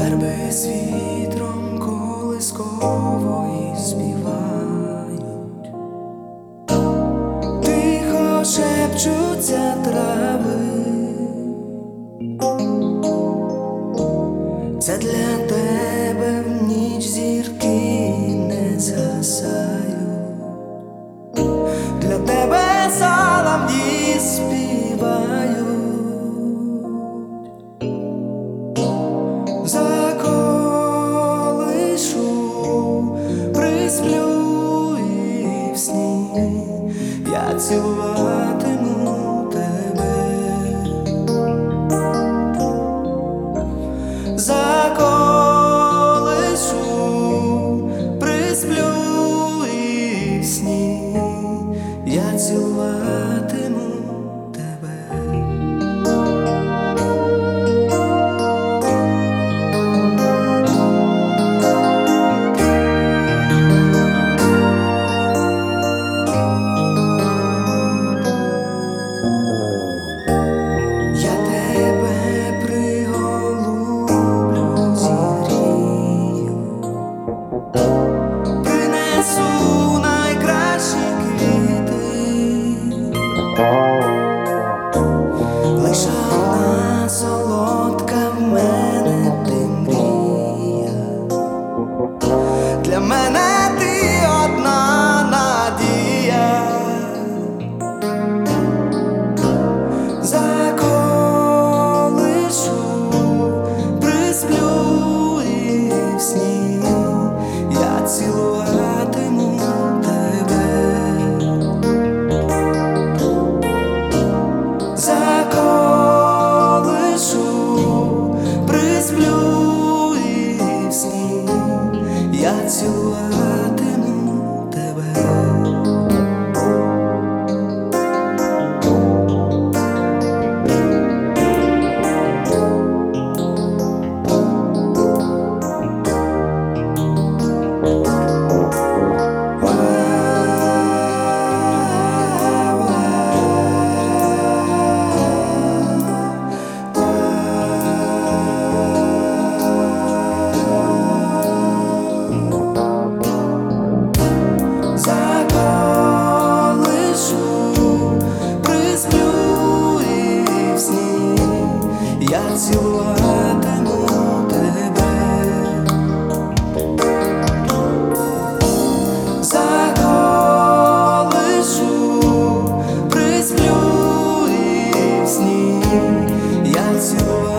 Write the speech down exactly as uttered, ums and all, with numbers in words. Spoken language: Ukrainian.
Верби з вітром колискової співають, тихо шепчуться трави. Це для тебе в ніч зірки не згасають, для тебе солов'ї співають. Заколишу, присплю і в сні я цілуватиму тебе. Заколишу, присплю і в сні я цілуватиму тебе. Принесу найкращі квіти, лише одна солодка в мене ти мрія, для мене ти одна надія. Заколишу, присплю і в сні я цілуватиму тебе. Заколишу, присплю і в сні я цілуватиму тебе. Я цілуватиму тебе. Заколишу, присплю і в сні я цілуватиму.